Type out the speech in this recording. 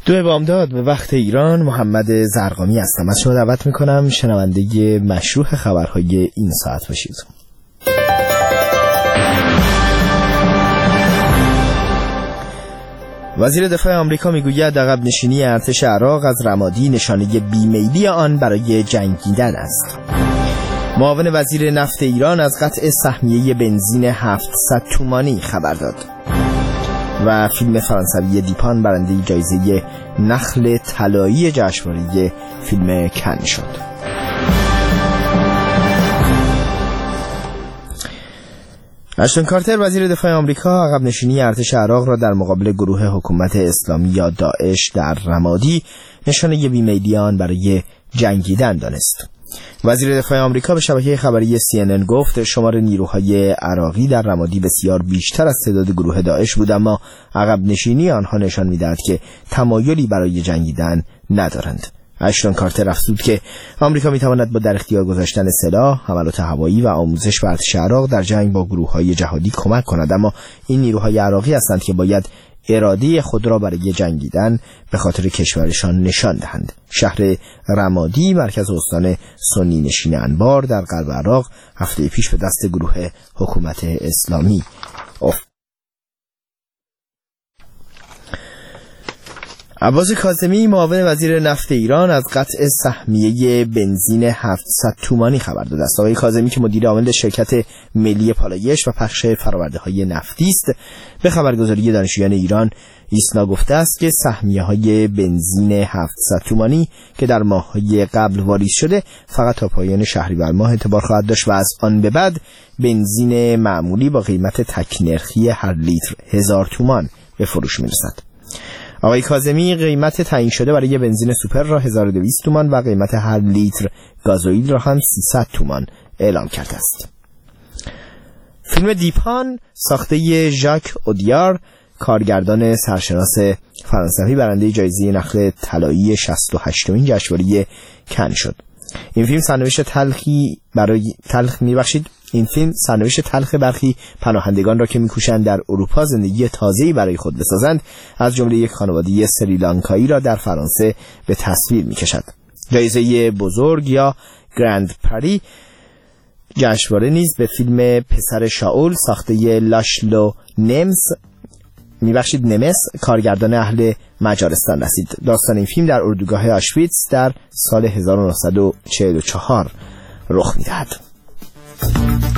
دو بامداد به وقت ایران، محمد زرقامی هستم. از شما دعوت میکنم شنونده مشروح خبرهای این ساعت باشید. وزیر دفاع آمریکا میگوید عقب نشینی ارتش عراق از رمادی نشانه بیمیلی آن برای جنگیدن است. معاون وزیر نفت ایران از قطع سهمیه بنزین 700 تومانی خبر داد. و فیلم فرانسوی دیپان برنده جایزه نخل طلایی جشنواره فیلم کن شد. اشتون کارتر وزیر دفاع آمریکا عقب نشینی ارتش عراق را در مقابل گروه حکومت اسلامی یا داعش در رمادی نشانه بیمیلی آن برای جنگیدن دانست. وزیر دفاع آمریکا به شبکه خبری CNN گفت شمار نیروهای عراقی در رمادی بسیار بیشتر از تعداد گروه داعش بود، اما عقب نشینی آنها نشان می‌دهد که تمایلی برای جنگیدن ندارند. اشتون کارتر افزود که آمریکا می‌تواند با در اختیار گذاشتن سلاح، حملات هوایی و آموزش به ارتش عراق در جنگ با گروه‌های جهادی کمک کند، اما این نیروهای عراقی هستند که باید اراده خود را برای جنگیدن به خاطر کشورشان نشان دهند. شهر رمادی مرکز استان سنی نشین انبار در غرب عراق هفته پیش به دست گروه حکومت اسلامی عباس کاظمی معاون وزیر نفت ایران از قطع سهمیه بنزین 700 تومانی خبر داده است. آقای کاظمی که مدیر عامل شرکت ملی پالایش و پخش فرآورده‌های نفتی است، به خبرگزاری دانشجویان ایران ایسنا گفته است که سهمیه‌های بنزین 700 تومانی که در ماه‌های قبل واریز شده فقط تا پایان شهریور ماه اعتبار خواهد داشت و از آن به بعد بنزین معمولی با قیمت تک نرخی هر لیتر 1000 تومان به فروش می‌رسد. آقای کاظمی قیمت تعیین شده برای بنزین سوپر را 1200 تومان و قیمت هر لیتر گازوئیل را هم 300 تومان اعلام کرده است. فیلم دیپان ساخته ژاک اودیار، کارگردان سرشناس فرانسوی، برنده جایزه نخل طلایی 68مین جشنواره کن شد. این فیلم سرنوشت تلخ برخی پناهندگان را که می‌کوشند در اروپا زندگی تازه‌ای برای خود بسازند، از جمله یک خانواده سریلانکایی را در فرانسه به تصویر می‌کشد. جایزه بزرگ یا گرند پری جشنواره نیز به فیلم پسر شاول ساخته لاشلو نمس کارگردان اهل مجارستان رسید. داستان این فیلم در اردوگاه آشویتس در سال 1944 رخ می‌دهد.